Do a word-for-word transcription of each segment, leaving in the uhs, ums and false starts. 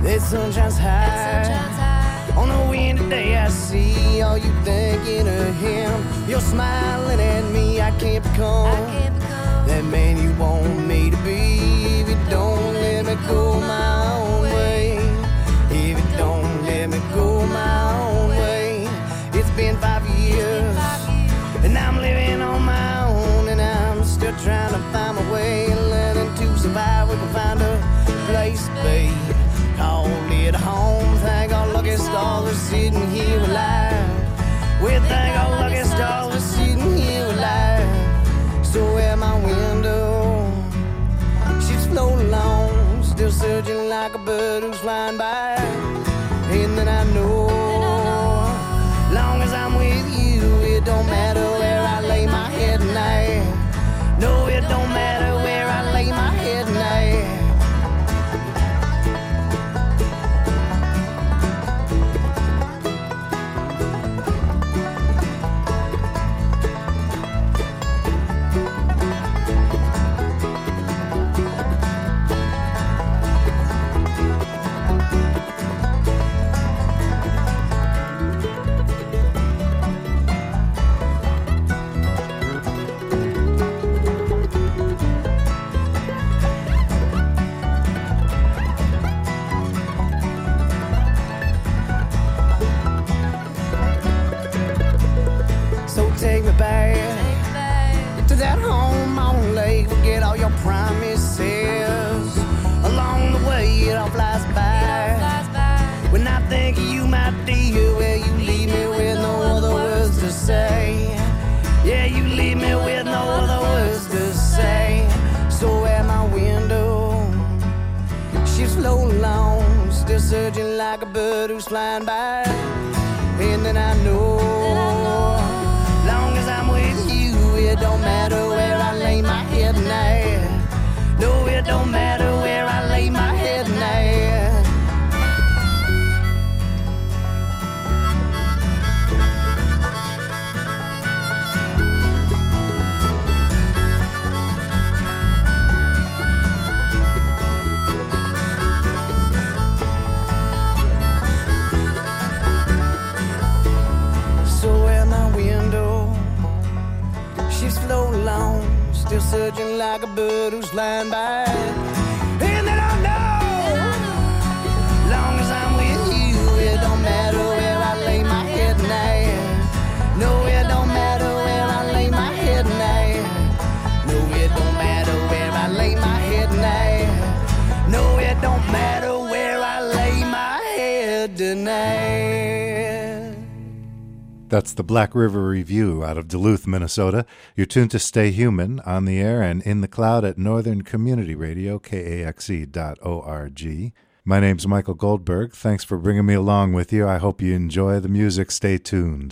That sun shines high. On a windy day I see all you thinking of him. You're smiling at me, I can't become that man you want me to be. If you don't let me go my own way, if you don't let me go my own way. It's been five years, and I'm living on my own, and I'm still trying to find my way, learning to survive. We can find a place, babe, call it home. Thank our lucky stars we're sitting here alive. We thank our lucky stars we're sitting here alive. So at my window, she's floating along, still searching like a bird who's flying by. And then I know, long as I'm with you, it don't matter where I lay my head at night. No, it don't matter where I lay my head at night. Take me back to that home on the lake. Forget all your promises. Along the way it all flies by. When I think of you, my dear, where you leave me with no other words to say. Yeah, you leave me with no other words to say. So at my window, she's floating along, still searching like a bird who's flying by. And then I know, long as I'm with you, it don't matter where I lay my head at night. No, it don't matter where I lay my head at night. Float along, still searching like a bird who's flying by. And then I know, long as I'm with you, it don't matter where I lay my head at night. No, it don't matter where I lay my head at night. No, it don't matter where I lay my head at night. No, it don't matter where I lay my head tonight. That's the Black River Review out of Duluth, Minnesota. You're tuned to Stay Human on the air and in the cloud at Northern Community Radio, K A X E dot org. My name's Michael Goldberg. Thanks for bringing me along with you. I hope you enjoy the music. Stay tuned.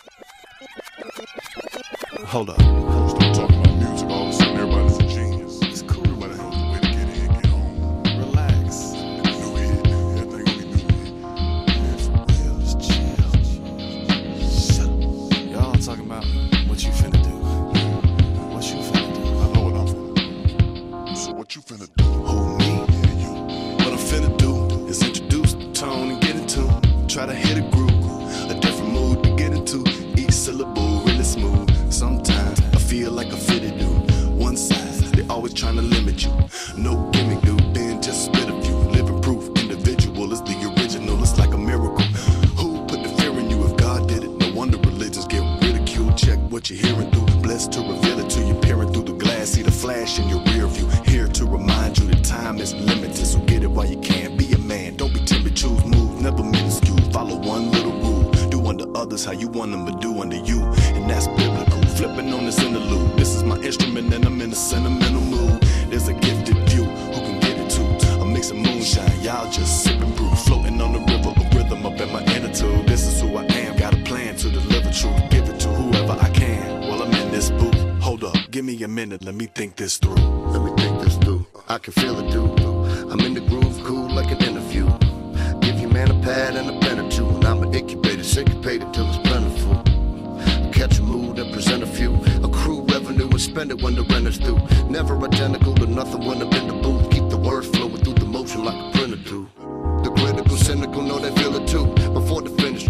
Hold up. Stop talking about music. All of a sudden, everybody's a genius. It's cool. Everybody has a way to get in, get home. Relax. New hit. Everything gonna be new hit. Man, for real, just chill. Shut up. Y'all talking about what you finna do. What you finna do. I know what I'm finna do. So what you finna do? Who, me? Yeah, you. What I'm finna do is introduce the tone and get into it. Try to hit a groove. A different mood to get into. Each syllable really smooth. Sometimes I feel like a fitted dude. One size, they always trying to limit you. No gimmick, dude, then just spit a few. Living proof, individual is the original. It's like a miracle. Who put the fear in you if God did it? No wonder religions get ridiculed. Check what you're hearing through. Blessed to reveal it to you. Peering through the glass, see the flash in your rear view. Here to remind you that time is limited. So get it while you can. Be a man, don't be timid. Choose moves, never minuscule. Follow one little rule. Do unto others how you want them to do unto you. And that's biblical. Flipping on this interlude. This is my instrument and I'm in a sentimental mood. There's a gifted few who can get it too. A mix of moonshine, y'all just sipping brew. Floating on the river of rhythm up in my inner tube. This is who I am. Got a plan to deliver truth. Give it to whoever I can while I'm in this booth. Hold up, give me a minute, let me think this through. Let me think this through. I can feel it, dude. I'm in the groove, cool like an interview. Give you man a pad and a pen or two. And I'm an incubator, syncopated till it's plentiful. Catch a mood and present a few. Accrue revenue and spend it when the rent is due. Never identical to nothing when I'm in the booth. Keep the words flowing through the motion like a printer do. The grit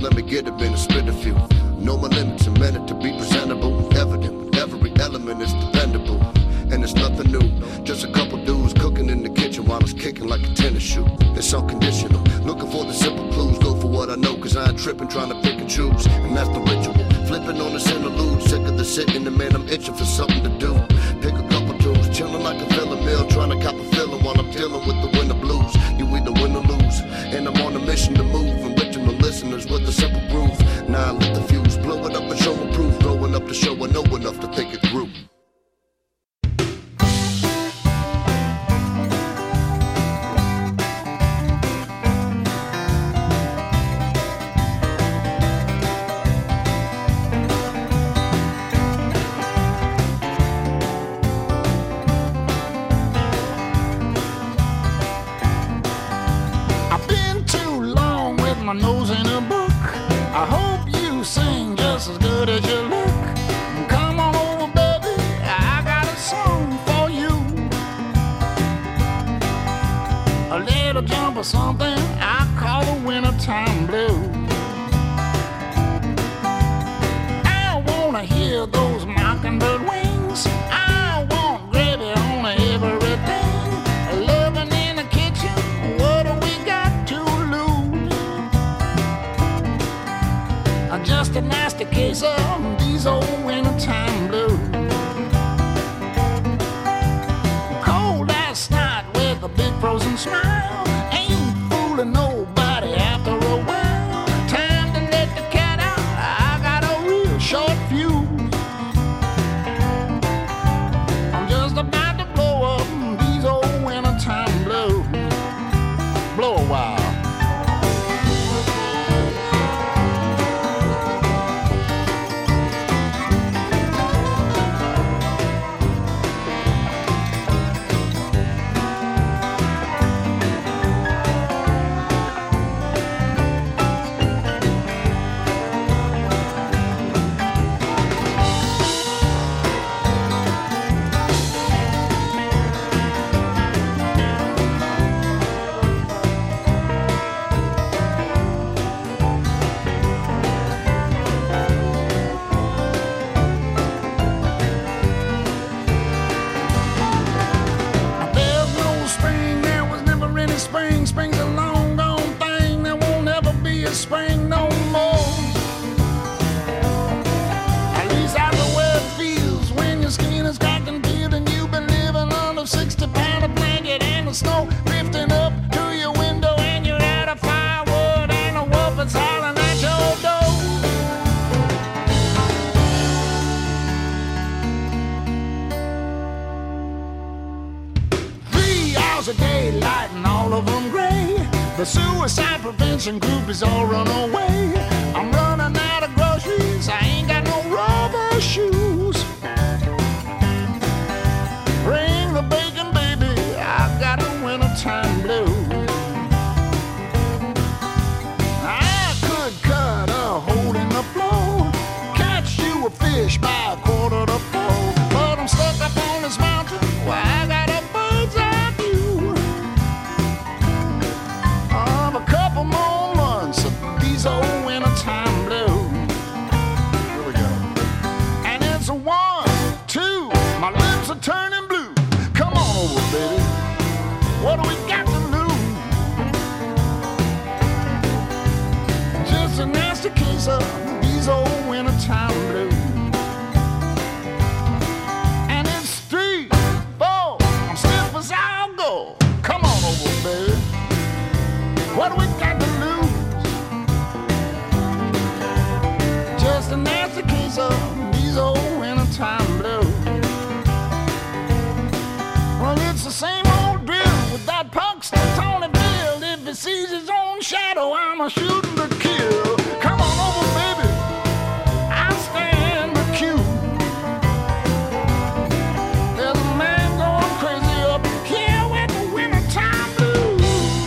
let me get a minute, spit a few. Know my limits, a minute to be presentable. Evident, every element is dependable. And it's nothing new, just a couple dudes cooking in the kitchen while it's kicking like a tennis shoe. It's unconditional, looking for the simple clues. Go for what I know, cause I ain't tripping, trying to pick and choose. And that's the ritual, flipping on this interlude. Sick of the sitting, and man, I'm itching for something to do. Pick a couple dudes, chilling like a filler meal, trying to cop a feeling while I'm dealing with the winter blues. You either win or lose, and I'm on a mission to move, enriching the listeners with a simple groove. Now I lit the fuse, blow it up and show 'em proof. Blowing up the show, I know enough to think it through. Nose in a book. I hope you sing just as good as you look. Come on over, baby, I got a song for you. A little jump or something I call the wintertime blues. I wanna hear those mockingbird wings. I want gravy on everything. Loving in the kitchen, what do we got to lose? Just a nasty case of these old wintertime blues. Cold as snot with a big frozen smile. Ain't fooling nobody after a while. Time to let the cat out, I got a real short fuse. I'm just about to blow up these old wintertime blues. Blow a while. Snow drifting up to your window, and you're out of firewood, and a wolf is howling at your door. Three hours a day, lighting all of them gray. The suicide prevention group is all run away. I'm running out of groceries, I ain't got no rubber shoes. Bring the bacon, baby, I've got a wintertime blues. I could cut a hole in the floor, catch you a fish by a quarter to four, but I'm stuck up on this mountain where I got a bird's eye view of a couple more months of these old wintertime blues. Here we go. And it's a one, two, my lips are turning blue. Come on over, baby. What do we got to lose? Just a nasty case of these old wintertime blues. And it's three, four, I'm stiff as I'll go. Come on over, baby. What do we got to lose? Just a nasty case of these old wintertime blues. Well, it's the same old drill with that Punxsutawney Bill. If he sees his own shadow, I'm a shooting to kill. Come on over, baby, I'll stand the cue. There's a man going crazy up here with the wintertime blues.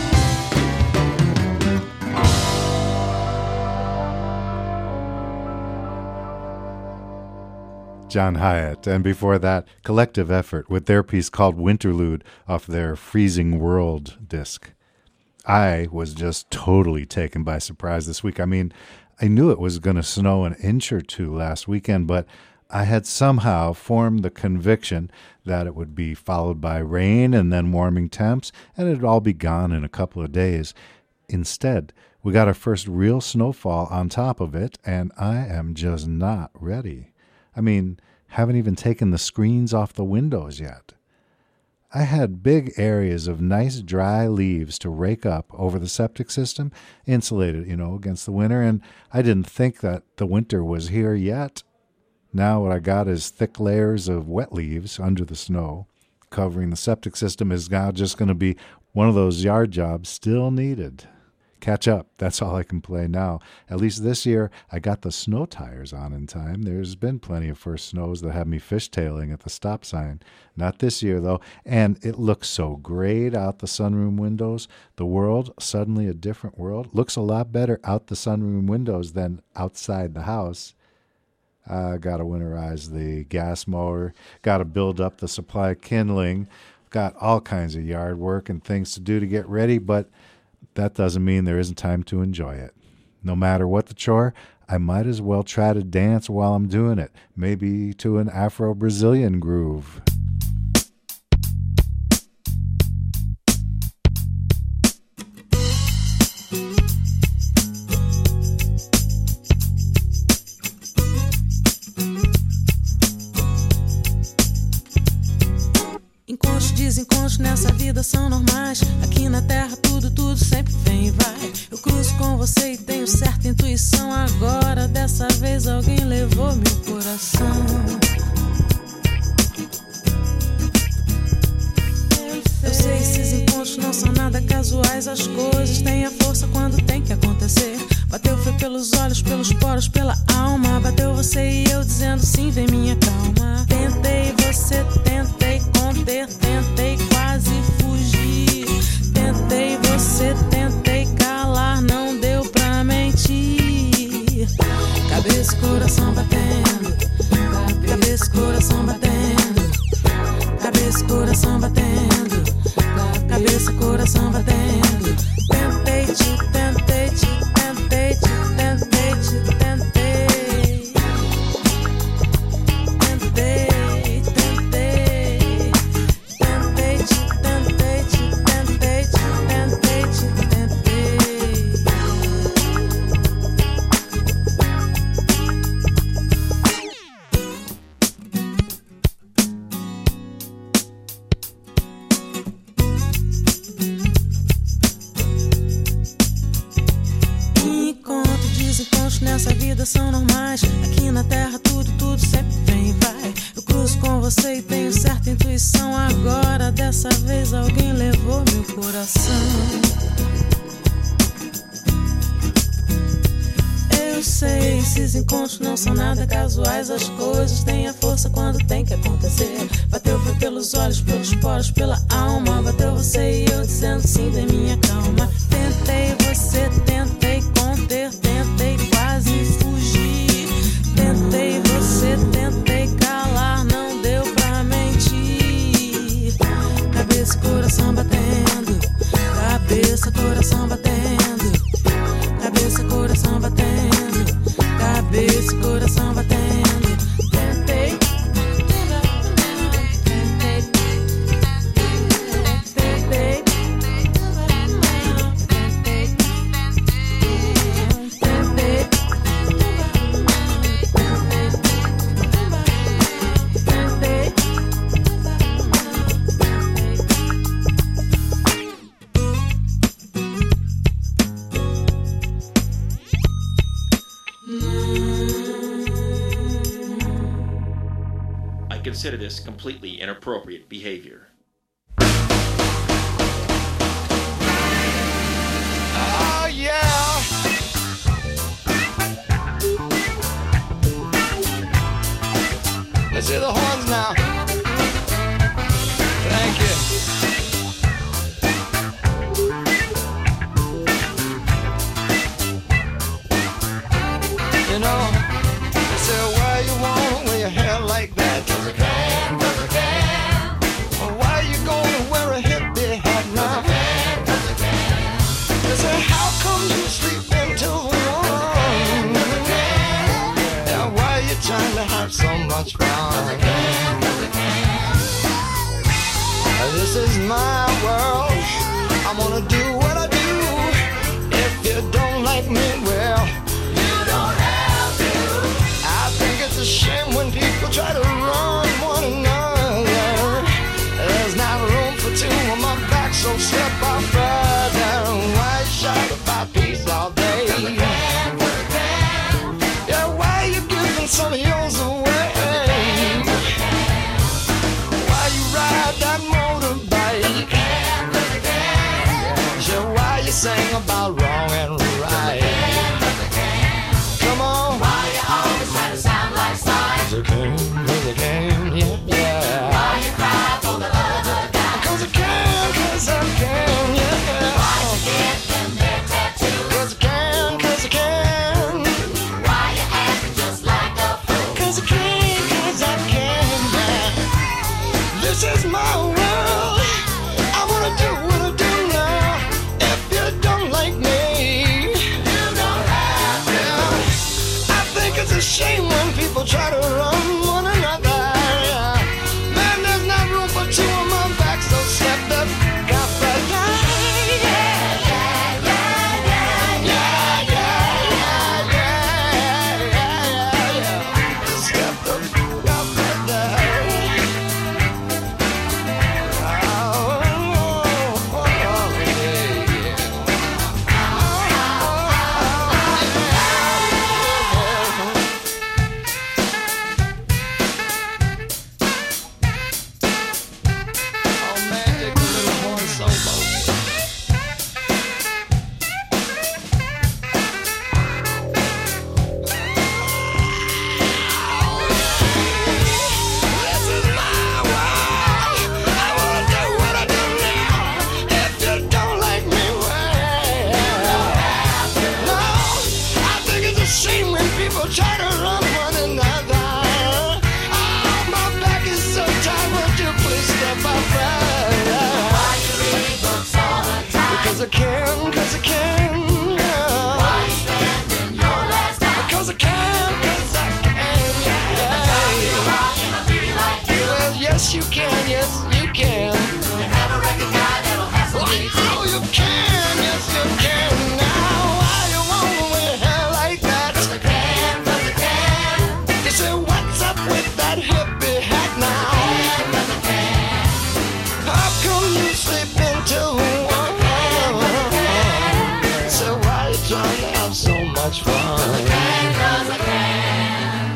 John Hyatt, and before that, Collective Effort with their piece called Winterlude off their Freezing World disc. I was just totally taken by surprise this week. I mean, I knew it was going to snow an inch or two last weekend, but I had somehow formed the conviction that it would be followed by rain and then warming temps, and it'd all be gone in a couple of days. Instead, we got our first real snowfall on top of it, and I am just not ready. I mean, haven't even taken the screens off the windows yet. I had big areas of nice dry leaves to rake up over the septic system, insulated, you know, against the winter, and I didn't think that the winter was here yet. Now what I got is thick layers of wet leaves under the snow. Covering the septic system is now just going to be one of those yard jobs still needed. Catch up, that's all I can play now. At least this year, I got the snow tires on in time. There's been plenty of first snows that have me fishtailing at the stop sign. Not this year, though, and it looks so great out the sunroom windows. The world, suddenly a different world, looks a lot better out the sunroom windows than outside the house. I uh, got to winterize the gas mower, got to build up the supply of kindling, got all kinds of yard work and things to do to get ready, but that doesn't mean there isn't time to enjoy it. No matter what the chore, I might as well try to dance while I'm doing it, maybe to an Afro-Brazilian groove. Encontros, desencontros nessa vida são normais. Aqui na terra tudo, tudo sempre vem e vai. Eu cruzo com você e tenho certa intuição. Agora, dessa vez, alguém levou meu coração. Eu sei, esses encontros não são nada casuais. As coisas têm a força quando tem que acontecer. Bateu foi pelos olhos, pelos poros, pela alma. Bateu você e eu dizendo sim, vem minha calma. Tentei, você tentei conter, tentei quase fugir. Tentei, você tentei calar, não deu pra mentir. Cabeça e coração batendo, cabeça e coração batendo, cabeça e coração batendo, cabeça e coração batendo. Tentei te, tentei te, tentei te, tentei te, tentei. Tentei, tentei, tentei te, tentei te, tentei te, tentei te, tentei. Encontros, desencontros nessa vida são normais. Aqui na terra tudo, tudo sempre vem e vai. Eu cruzo com você e tenho certa intuição. Agora, dessa vez, alguém levou meu coração. Eu sei, esses encontros não são nada casuais. As coisas têm a força quando tem que acontecer. Bateu foi pelos olhos, pelos poros, pela alma. Bateu você e eu dizendo sim, vem minha calma. Tentei, você tentei conter, tentei quase fugir. Tentei, você tentei calar, não deu pra mentir. Cabeça e coração batendo, cabeça, coração batendo, cabeça, coração batendo, cabeça, coração batendo. Tentei, tentei, tentei, I consider this completely inappropriate behavior. Oh, yeah. Let's hear the horns now. Thank you. You know, they say, why you want with your hair like that? 'Cause I can, 'cause I can. Well, why try to run one another. There's not room for two on my back, so step out further. Why shout about peace all day? Yeah, why you giving some of yours away? Why you ride that motorbike? Yeah, why you sing about wrong and right? Come on. Why you always try to sound like slime? 'Cause I can, 'cause I can, yeah, yeah. Why you cry for the other guy? 'Cause I can, 'cause I can, yeah. Why you get them their tattoos? 'Cause I can, 'cause I can. Why you acting just like a fool? 'Cause I can, 'cause I can, yeah. This is my world. I wanna do what I do now. If you don't like me, you don't have to. I think it's a shame when people try to run one another. Man, there's not room for two on my back, so step the got the yeah, yeah, yeah, yeah, yeah, yeah, yeah, yeah, yeah, yeah. Step the got the try to run one another. Oh, my back is so tight, would you please step out further? Why you read books all the time? Because I can, because I can. Why you spending your last time? Because I can, because I can. Yeah. Can I be like you? Well, yes you can, yes you can. You have a record guy that'll have some beats. Oh, you can, yes you can. Now, why you want with hair like that? Because I can. You say, what's up with that hippie hat now? How come you sleep until one? So why you trying to have so much fun? Because I can.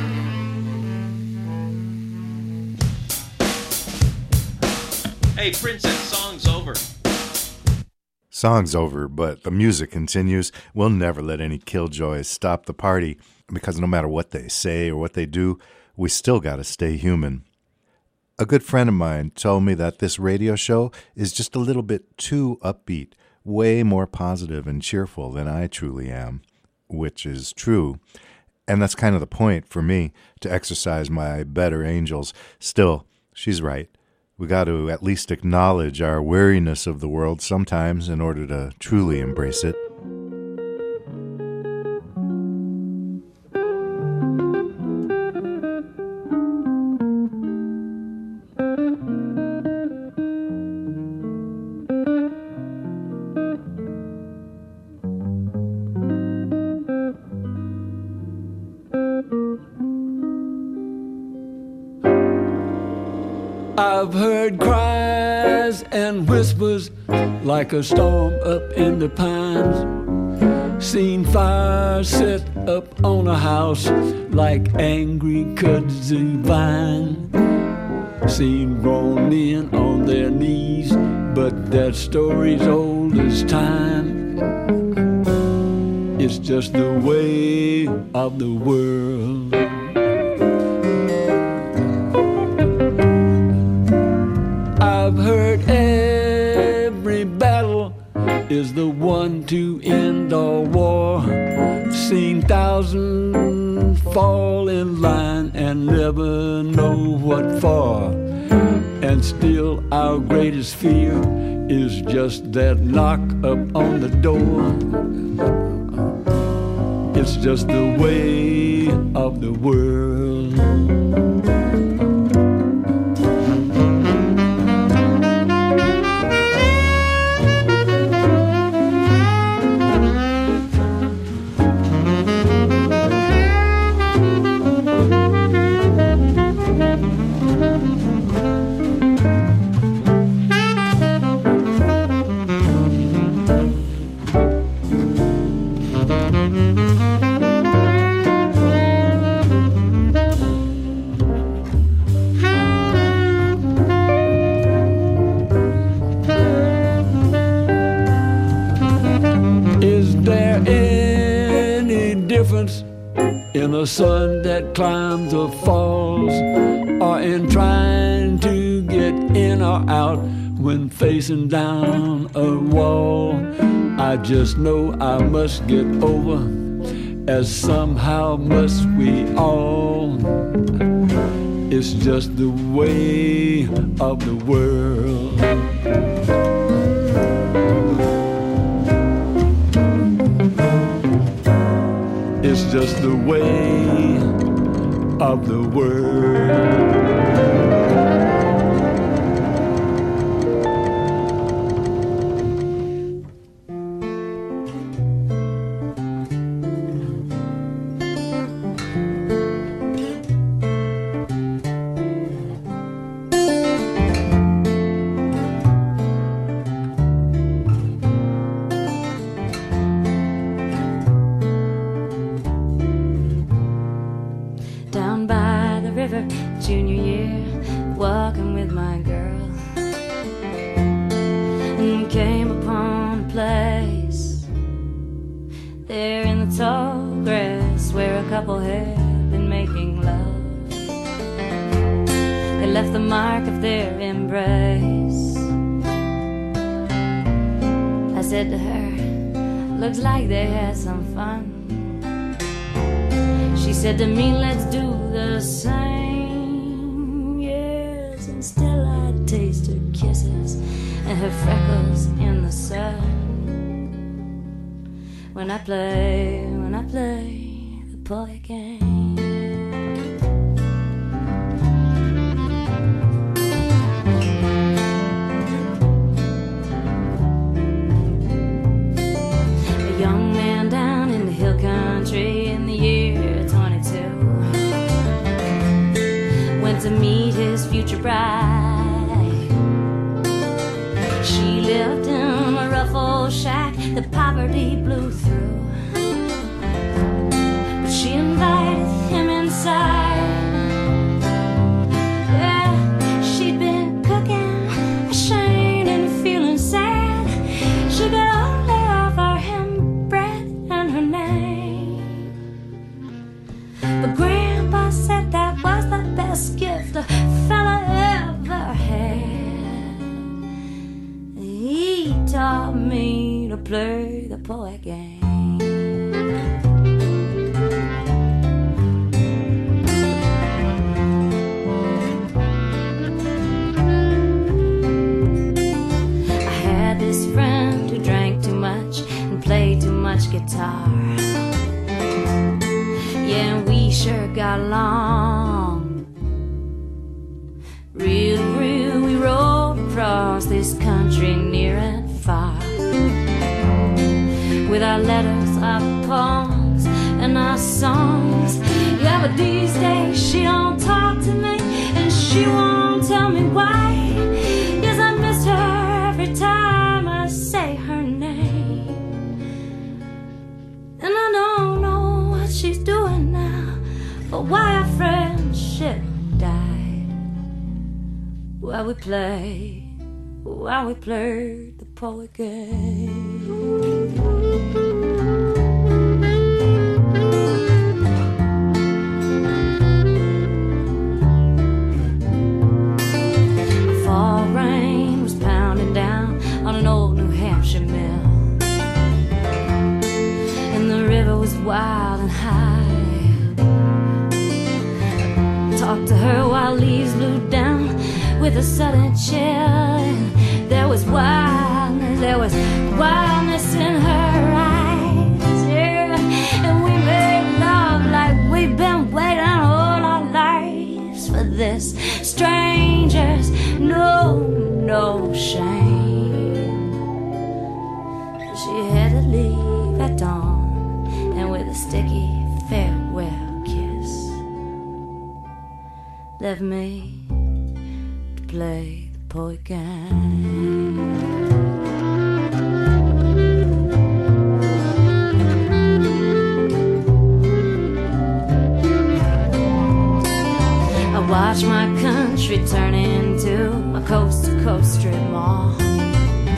Hey, Princess, song's over. Song's over, but the music continues. We'll never let any killjoys stop the party, because no matter what they say or what they do, we still got to stay human. A good friend of mine told me that this radio show is just a little bit too upbeat, way more positive and cheerful than I truly am, which is true. And that's kind of the point for me, to exercise my better angels. Still, she's right. We got to at least acknowledge our weariness of the world sometimes in order to truly embrace it. I've heard cries and whispers like a storm up in the pines. Seen fire set up on a house like angry kudzu vine. Seen grown men on their knees, but that story's old as time. It's just the way of the world. I've heard every battle is the one to end all war. Seen thousands fall in line and never know what for. And still our greatest fear is just that knock up on the door. It's just the way of the world. in a sun that climbs or falls, or in trying to get in or out when facing down a wall. I just know I must get over, as somehow must we all. It's just the way of the world. It's just the way of the world. Junior year, walking with my girl, and came upon a place there in the tall grass where a couple had been making love. They left the mark of their embrace. I said to her, looks like they had some fun. She said to me, let's do the same. Still I taste her kisses and her freckles in the sun. When I play, when I play the boy game. A young man down in the hill country in the year twenty-two went to meet his future bride. She lived in a rough old shack that poverty blew through, but she invited him inside. Yeah, she'd been cooking, ashamed and feeling sad. She could only offer him bread and her name, but Grandpa said that was the best gift a fella ever had. He taught me to play the poet game. I had this friend who drank too much and played too much guitar. Yeah, and we sure got along real, real. We rode across this country near and far, with our letters, our poems, and our songs. Yeah, but these days she don't talk to me, and she won't tell me why. Yes, I miss her every time I say her name, and I don't know what she's doing now, but why our friendship died. While we play, while we play the poet game. Fall rain was pounding down on an old New Hampshire mill, and the river was wild and high. Talked to her while leaves blew down with a sudden chill. There was wildness, there was wildness in her eyes, yeah. And we made love like we've been waiting all our lives for this. Strangers, no, no shame. She had to leave at dawn, and with a sticky farewell kiss, left me to play the poet game. I watched my country turn into a coast-to-coast strip mall,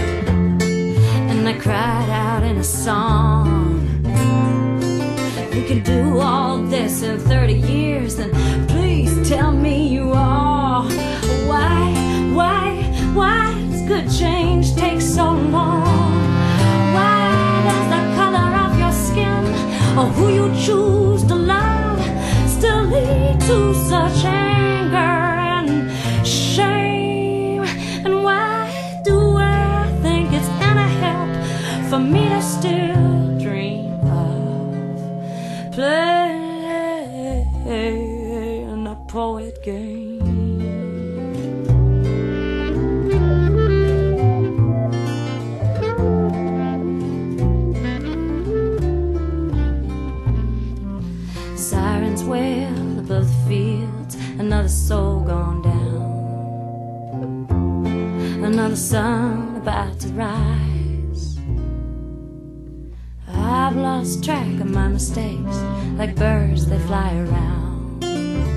and I cried out in a song. We could can do all this in thirty years, then please tell me you are. Why, why, why does good change take so long? Why does the color of your skin or who you choose to love still lead to such anger and shame? And why do I think it's any help for me to still dream of playing a poet game? Sirens wail above the fields, another soul gone down, another sun about to rise. I've lost track of my mistakes, like birds that fly around,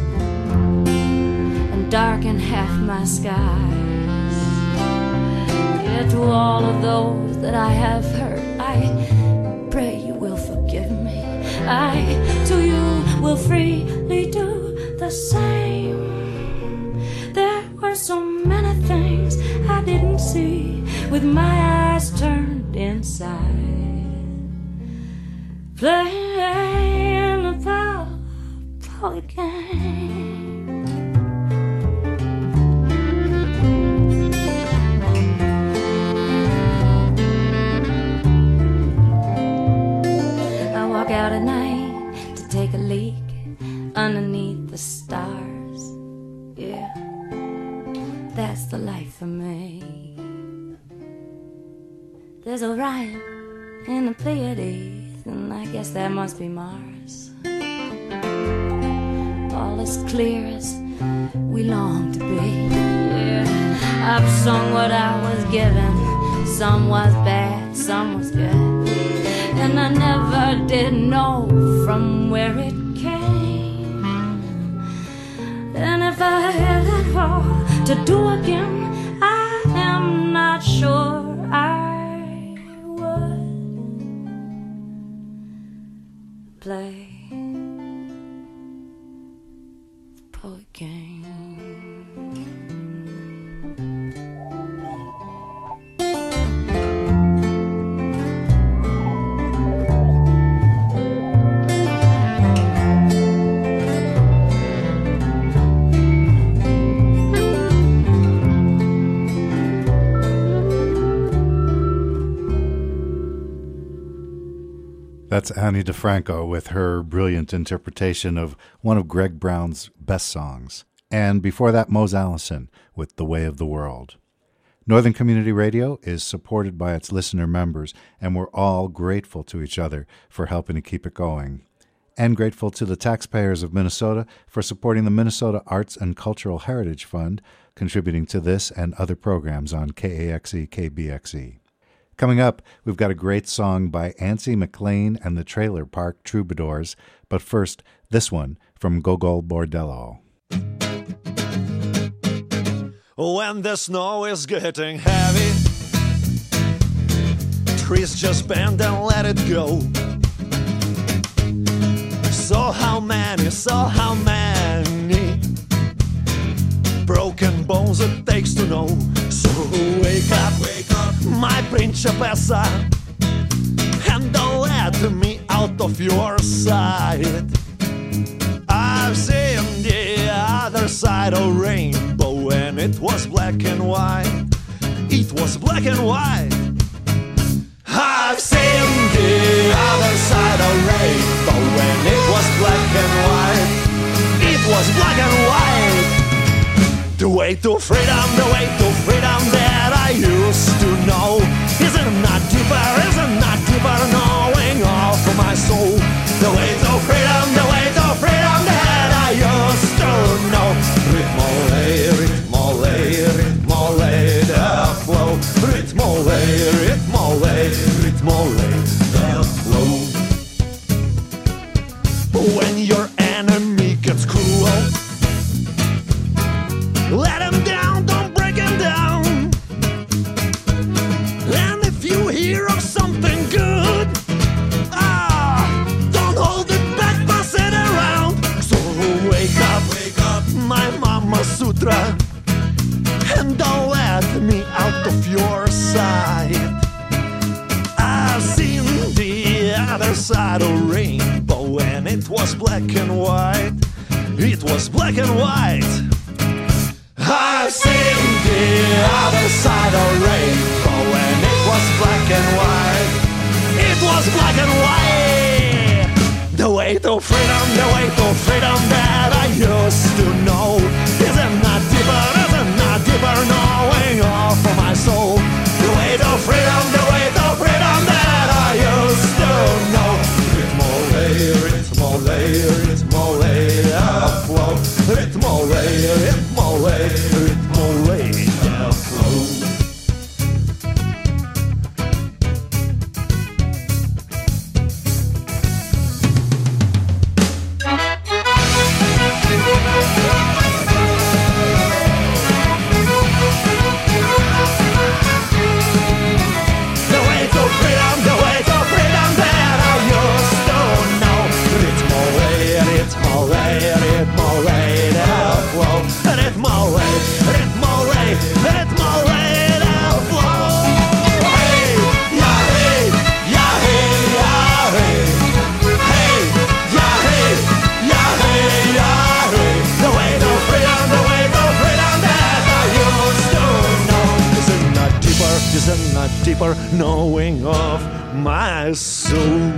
and darken half my skies. Yet to all of those that I have hurt, I pray you will forgive me. I, to you, will freely do the same. There were so many things I didn't see with my eyes turned inside, playing a poet game. I walk out at night to take a leak underneath the stars. Yeah, that's the life for me. There's Orion in the Pleiades, and I guess that must be Mars. All as clear as we long to be. Yeah, I've sung what I was given. Some was bad, some was good, and I never did know from where it came. And if I had it all to do again, I am not sure I would play the poet game. That's Ani DiFranco with her brilliant interpretation of one of Greg Brown's best songs. And before that, Mose Allison with The Way of the World. Northern Community Radio is supported by its listener members, and we're all grateful to each other for helping to keep it going. And grateful to the taxpayers of Minnesota for supporting the Minnesota Arts and Cultural Heritage Fund, contributing to this and other programs on K A X E K B X E. Coming up, we've got a great song by Antsy McLean and the Trailer Park Troubadours, but first, this one from Gogol Bordello. When the snow is getting heavy, trees just bend and let it go. So how many, so how many broken bones it takes to know. So wake up, wake up, my principessa, and don't let me out of your sight. I've seen the other side of rainbow, and it was black and white. It was black and white. I've seen the other side of rainbow, and it was black and white. It was black and white. The way to freedom, the way to freedom that I used to know. Isn't not deeper, isn't not deeper, knowing all for my soul. The way to freedom, the way to freedom that I used to know. Ritmole, ritmole, ritmole, the flow. Ritmole, ritmole, ritmole, the flow. When your enemy gets cruel, let him down, don't break him down. And if you hear of something good, ah, don't hold it back other side of rainbow, and it was black and white. It was black and white. I've seen the other side of rainbow, and it was black and white. It was black and white. The way to freedom, the way to freedom that I used to know isn't not deeper, isn't not deeper, knowing all for my soul. The way to freedom, the way to freedom that I used to know. It's more layer, it's more layer, it's more layer, flow. It's more layer, it's more layer, it's more layer, flow. Deeper knowing of my soul.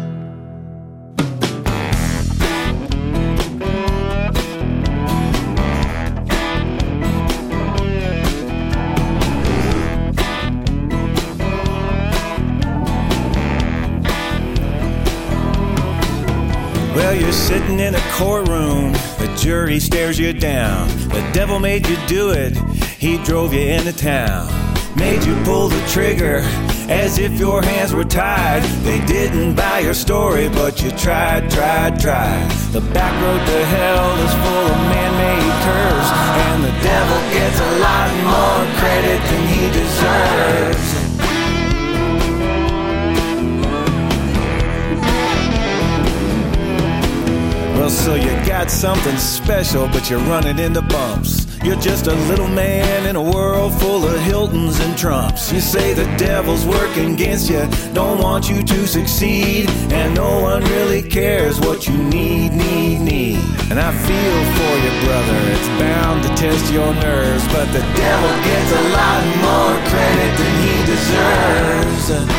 Well, you're sitting in a courtroom, the jury stares you down. The devil made you do it, he drove you into town. Made you pull the trigger as if your hands were tied. They didn't buy your story, but you tried, tried, tried. The back road to hell is full of man-made curves, and the devil gets a lot more credit than he deserves. Well, so you got something special, but you're running into bumps. You're just a little man in a world full of Hiltons and Trumps. You say the devil's working against you, don't want you to succeed, and no one really cares what you need, need, need. And I feel for you, brother, it's bound to test your nerves, but the devil gets a lot more credit than he deserves.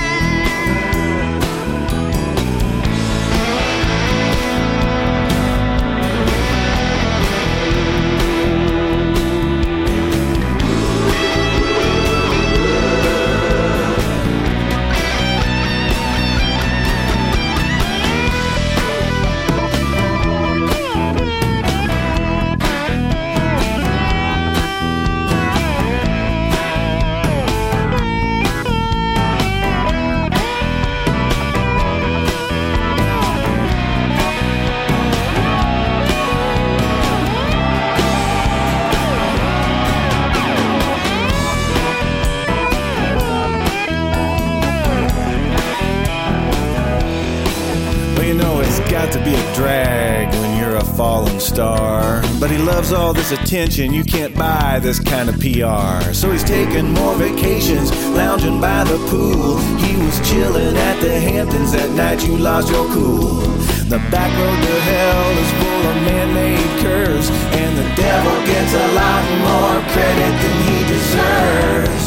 Star, but he loves all this attention. You can't buy this kind of P R. So he's taking more vacations, lounging by the pool. He was chilling at the Hamptons that night you lost your cool. The back road to hell is full of man-made curves, and the devil gets a lot more credit than he deserves.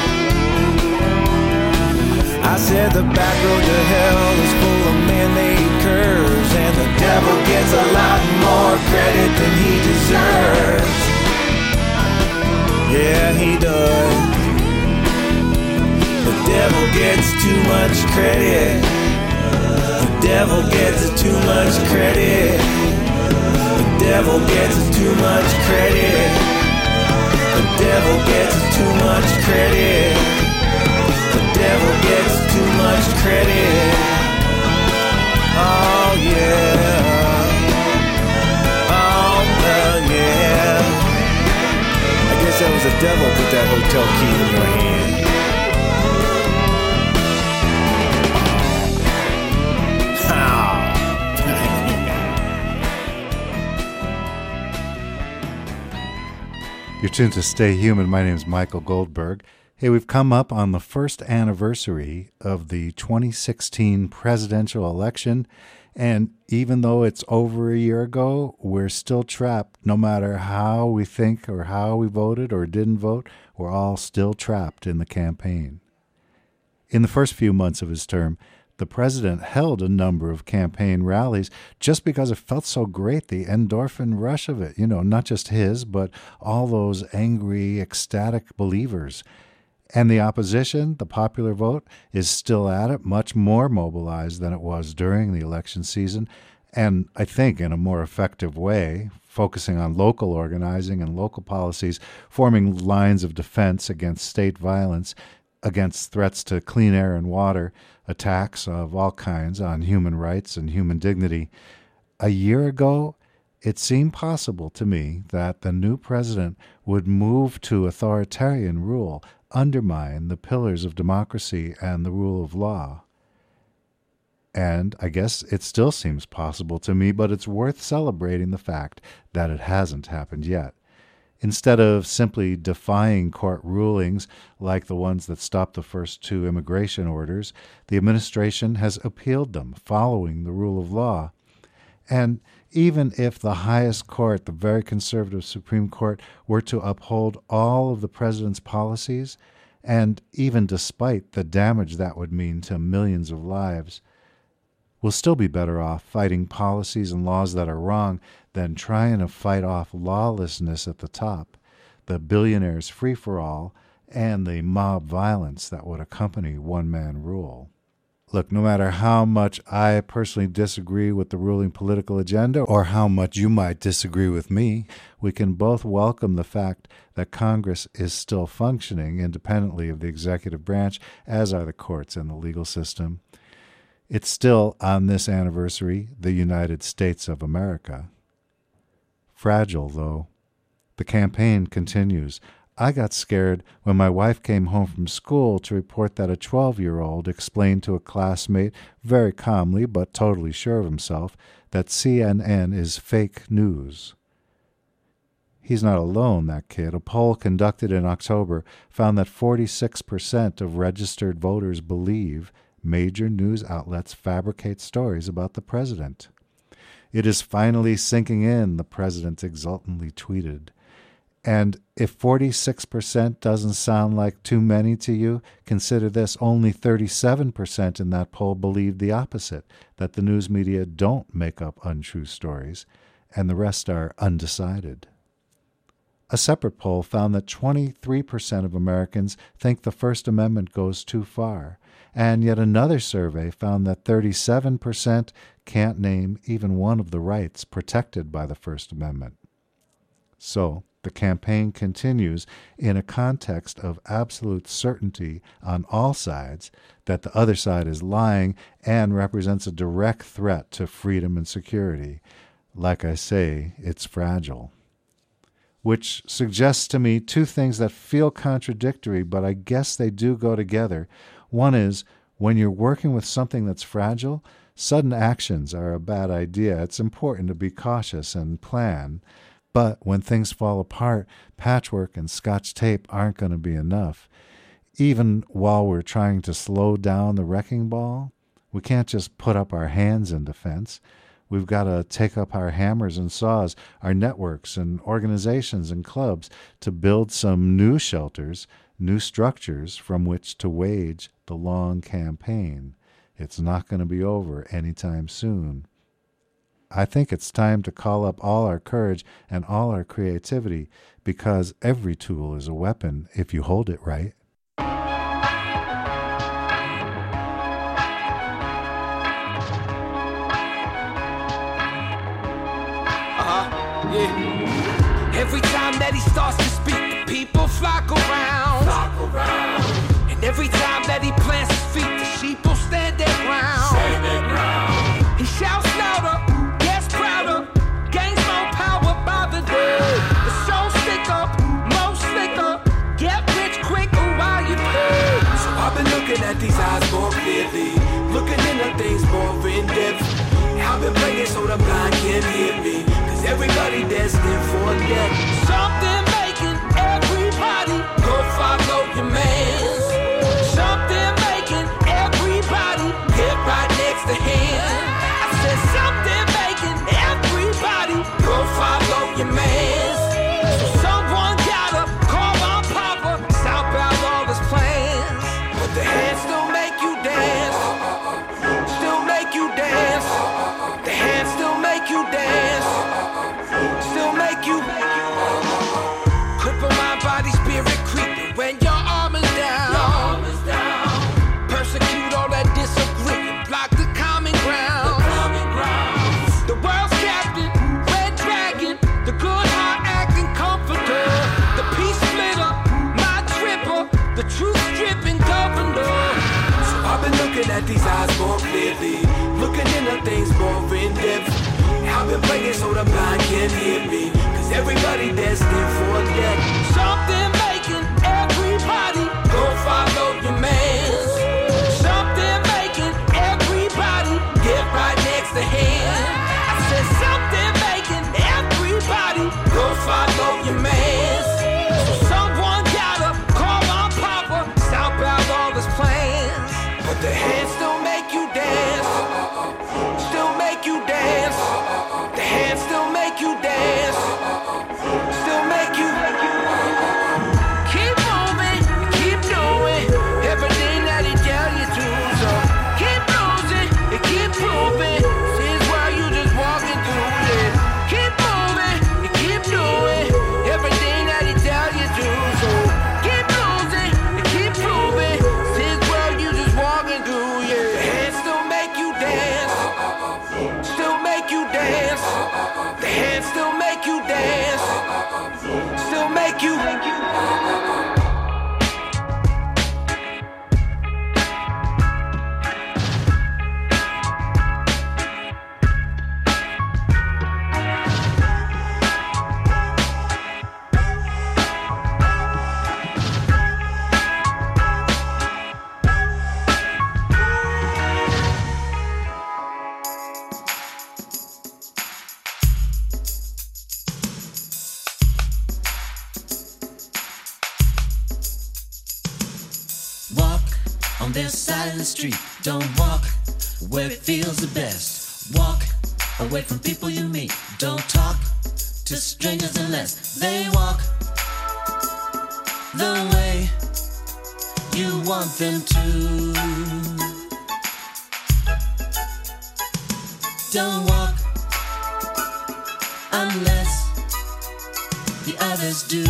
I said the back road to hell is full of man-made curves, and the devil gets a lot more credit than he deserves. Yeah, he does. The devil gets too much credit. The devil gets too much credit. The devil gets too much credit. The devil gets too much credit. The devil gets too much credit. Oh yeah. Oh uh, yeah. I guess that was the devil put that hotel key in your hand. You're tuned to Stay Human. My name is Michael Goldberg. Hey, we've come up on the first anniversary of the twenty sixteen presidential election, and even though it's over a year ago, we're still trapped. No matter how we think or how we voted or didn't vote, we're all still trapped in the campaign. In the first few months of his term, the president held a number of campaign rallies just because it felt so great, the endorphin rush of it, you know, not just his, but all those angry, ecstatic believers. And the opposition, the popular vote, is still at it, much more mobilized than it was during the election season, and I think in a more effective way, focusing on local organizing and local policies, forming lines of defense against state violence, against threats to clean air and water, attacks of all kinds on human rights and human dignity. A year ago, it seemed possible to me that the new president would move to authoritarian rule, undermine the pillars of democracy and the rule of law. And I guess it still seems possible to me, but it's worth celebrating the fact that it hasn't happened yet. Instead of simply defying court rulings like the ones that stopped the first two immigration orders, the administration has appealed them, following the rule of law. And even if the highest court, the very conservative Supreme Court, were to uphold all of the president's policies, and even despite the damage that would mean to millions of lives, we'll still be better off fighting policies and laws that are wrong than trying to fight off lawlessness at the top, the billionaires' free-for-all, and the mob violence that would accompany one-man rule. Look, no matter how much I personally disagree with the ruling political agenda or how much you might disagree with me, we can both welcome the fact that Congress is still functioning independently of the executive branch, as are the courts and the legal system. It's still, on this anniversary, the United States of America. Fragile, though. The campaign continues. I got scared when my wife came home from school to report that a twelve-year-old explained to a classmate, very calmly but totally sure of himself, that C N N is fake news. He's not alone, that kid. A poll conducted in October found that forty-six percent of registered voters believe major news outlets fabricate stories about the president. It is finally sinking in, the president exultantly tweeted. And if forty-six percent doesn't sound like too many to you, consider this: only thirty-seven percent in that poll believed the opposite, that the news media don't make up untrue stories, and the rest are undecided. A separate poll found that twenty-three percent of Americans think the First Amendment goes too far, and yet another survey found that thirty-seven percent can't name even one of the rights protected by the First Amendment. So, the campaign continues in a context of absolute certainty on all sides that the other side is lying and represents a direct threat to freedom and security. Like I say, it's fragile. Which suggests to me two things that feel contradictory, but I guess they do go together. One is, when you're working with something that's fragile, sudden actions are a bad idea. It's important to be cautious and plan. But when things fall apart, patchwork and Scotch tape aren't going to be enough. Even while we're trying to slow down the wrecking ball, we can't just put up our hands in defense. We've got to take up our hammers and saws, our networks and organizations and clubs to build some new shelters, new structures from which to wage the long campaign. It's not going to be over anytime soon. I think it's time to call up all our courage and all our creativity, because every tool is a weapon if you hold it right. Uh-huh, yeah. Every time that he starts to speak, the people flock around. Flock around. And every time that he plants his feet, the sheep will stand their ground. Stand their ground. He shouts louder. Looking at these eyes more clearly, looking into things more in depth. I've been praying so the blind can't hear me, cause everybody destined for death. Something making everybody go follow your man. these eyes more clearly, looking into things more in depth. I've been praying so the blind can hear me, cause everybody destined for death. Something making everybody go follow your man. Something making everybody get right next to him. I said something making everybody go follow your man. So someone gotta call on Papa, stomp out all his plans. But the hands still make you dance, still make you dance. The hands still make you dance, still make you. Keep moving, keep doing everything that he tell you to. So keep losing and keep proving. This world you just walking through it. Keep moving and keep doing everything that he tell you to. So keep losing and keep proving. This world you just walking through, yeah. The hands still make you dance, still make you dance. The hands still make you dance, still make you. Make you. On their side of the street, don't walk where it feels the best. Walk away from people you meet. Don't talk to strangers unless they walk the way you want them to. Don't walk unless the others do.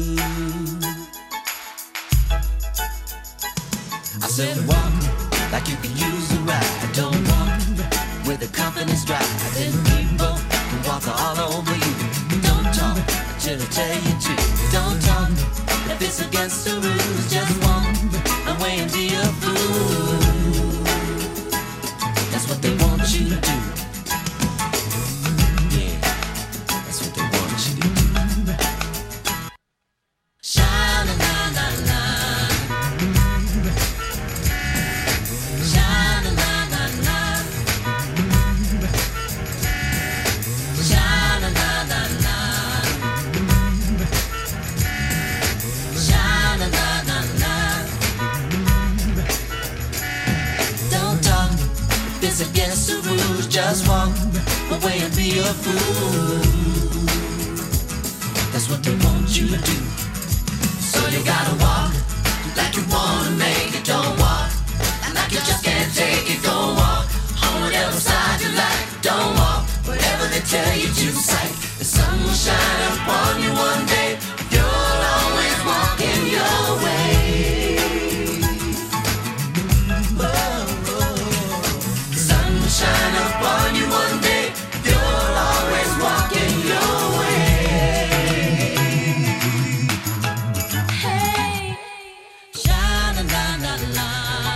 I said walk like you can use a ride. Don't walk with the confidence dry. Then people can walk all over you. Don't talk until I tell you to. Don't talk if it's against the rules. Just walk away and be a fool. That's what they want you to do. Yeah, that's what they want you to do. Shine a la la la. Against the rules, just walk away and be a fool. That's what they want you to do. So you gotta walk like you wanna make it. Don't walk like you just can't take it. Go walk on whatever side you like. Don't walk whatever they tell you to. Sight the sun will shine upon you one day. You'll always walk in your way. Shine upon you one day, you'll always walk in your way. Hey, shine la la la,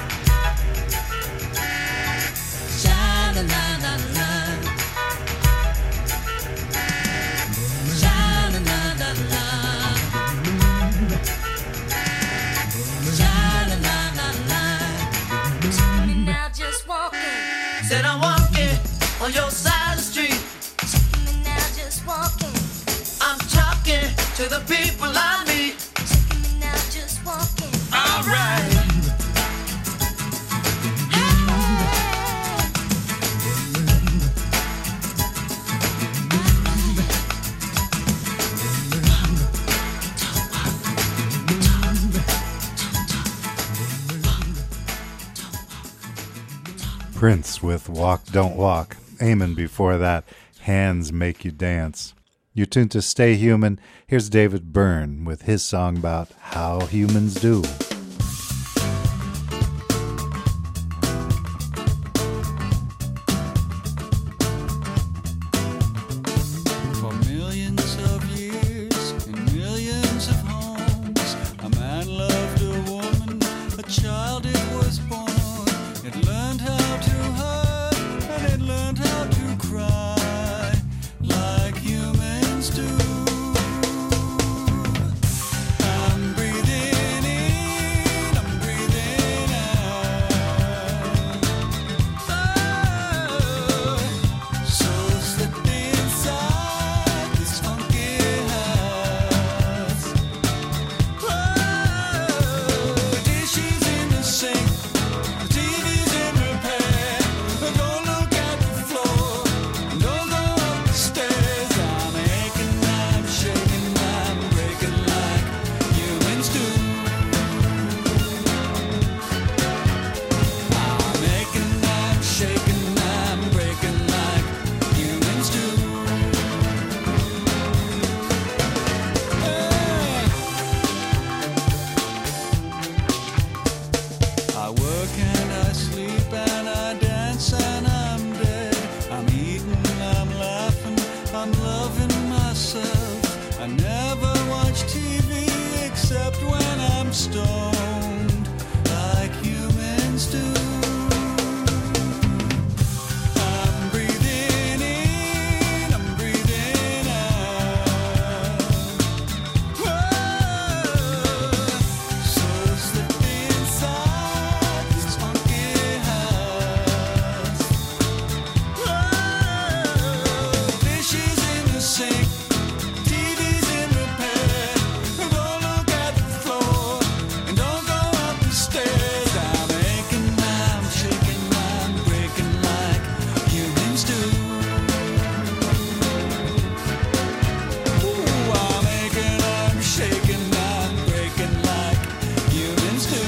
shine la la la, shine la la la, shine la la la. Tell me now, just walking. Said I'm walking on your side of the street. Checking me now, just walking. I'm talking to the people I meet. Checking me now, just walking. All right. Prince with Walk, Don't Walk. Eamon before that, Hands Make You Dance. You're tuned to Stay Human. Here's David Byrne with his song about how humans do. For millions of years and millions of homes, a man loved a woman, a child it was born. It learned how to hurt and it learned how to cry like humans do. I'm breathing in, I'm breathing out. Oh, so slip inside this funky house. Oh, dishes in the sink, T V's in repair. Don't look at the floor, don't go up the stairs. I'm aching, I'm shaking, I'm breaking like humans do. I'm aching, I'm shaking, I'm breaking like humans do. I work and I sleep and I dance and I'm dead. I'm eating, I'm laughing, I'm loving myself. I never watch T V except when I'm stoned, like humans do. I'm breathing in, I'm breathing out. Whoa, so slip inside this funky house. Whoa, dishes in the sink, T V's in repair. Don't look at the floor and don't go up the stairs. I'm aching, I'm shaking, I'm breaking like humans do. Ooh, I'm aching, I'm shaking, I'm breaking like humans do.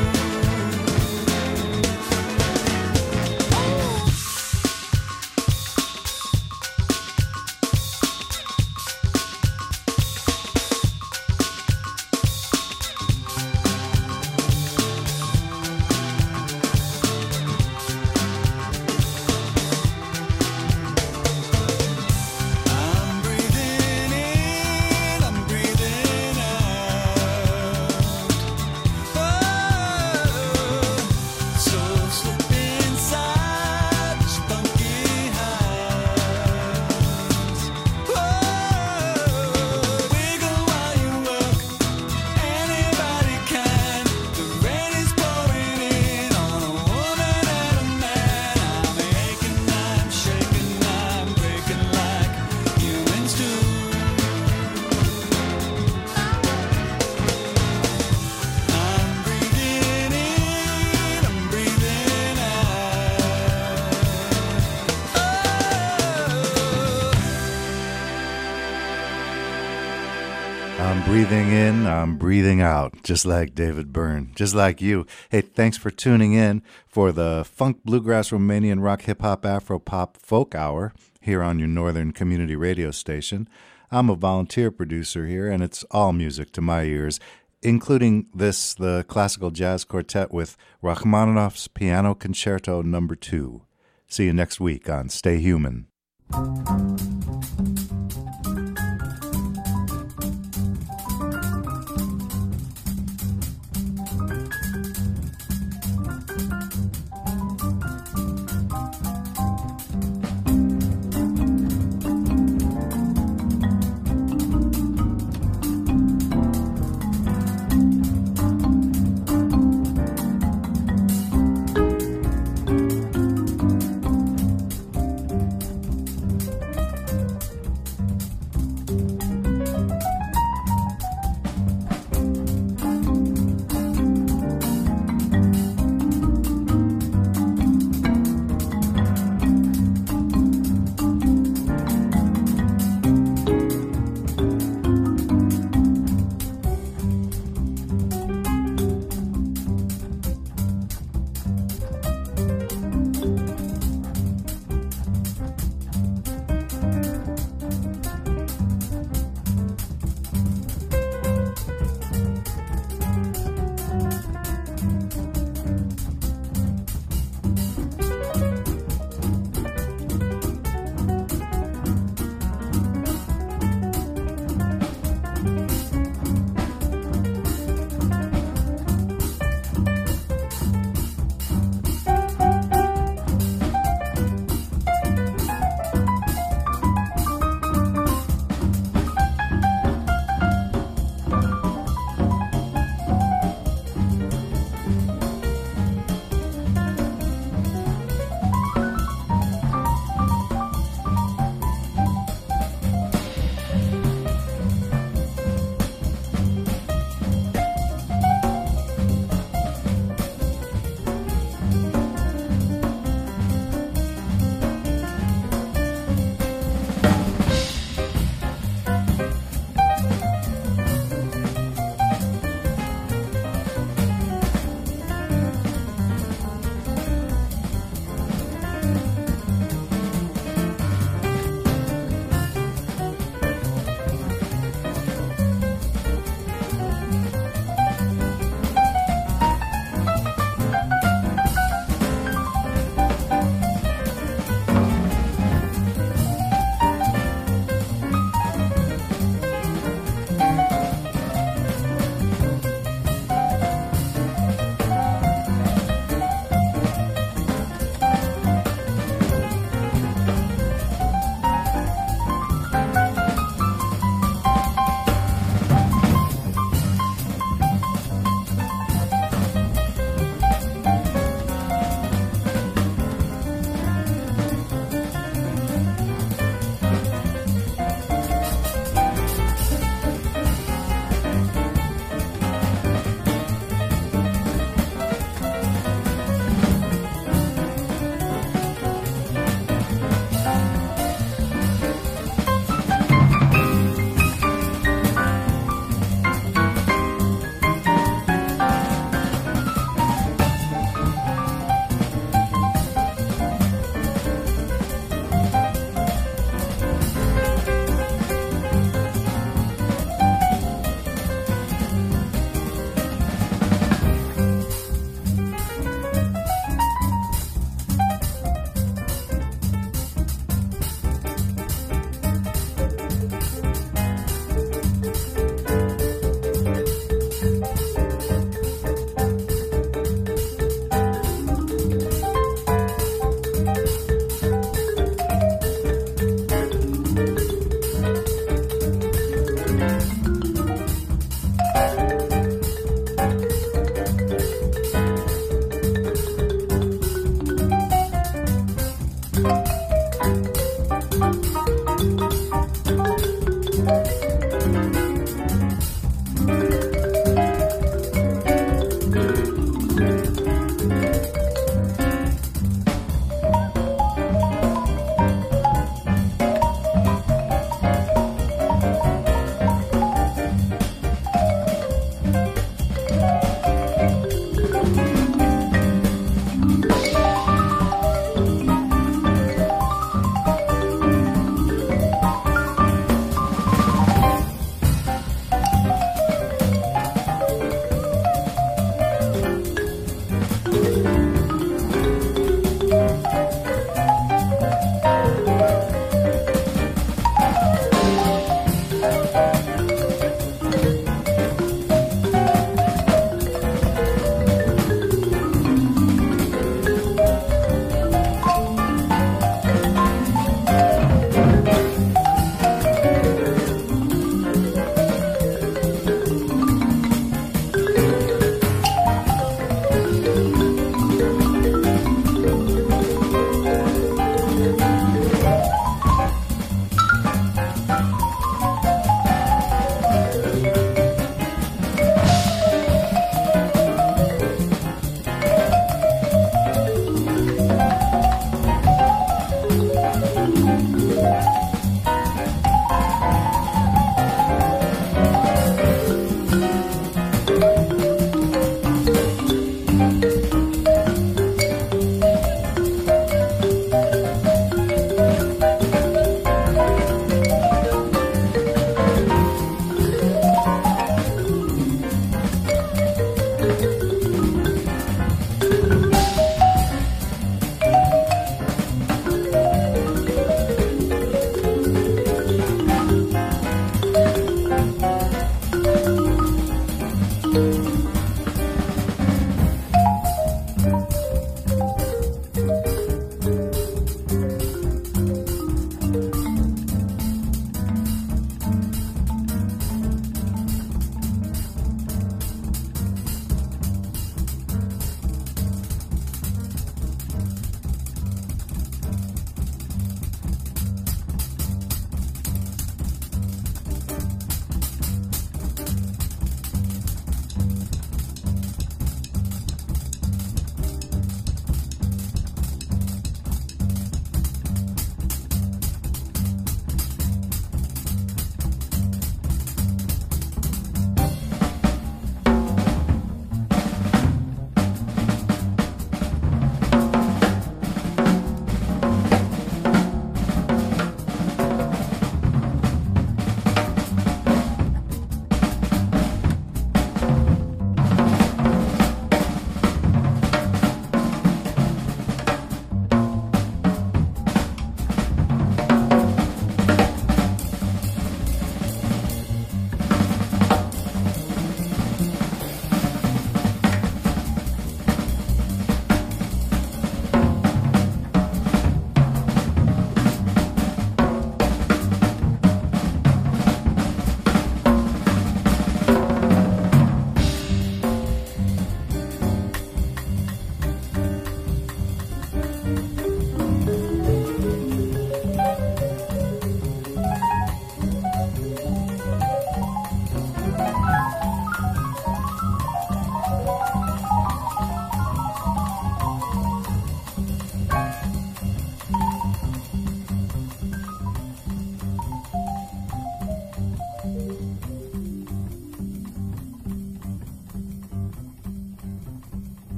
I'm breathing in, I'm breathing out. Oh, so slip inside this funky house. Oh, wiggle while you work, anybody can. The rain is pouring in on a woman and a man. I'm aching, I'm shaking, I'm breaking like humans do. I'm breathing in, I'm breathing out. I'm breathing in, I'm breathing out, just like David Byrne, just like you. Hey, thanks for tuning in for the Funk, Bluegrass, Romanian, Rock, Hip Hop, Afro Pop, Folk Hour here on your Northern Community Radio station. I'm a volunteer producer here, and it's all music to my ears, including this, the classical jazz quartet with Rachmaninoff's Piano Concerto Number Two. See you next week on Stay Human.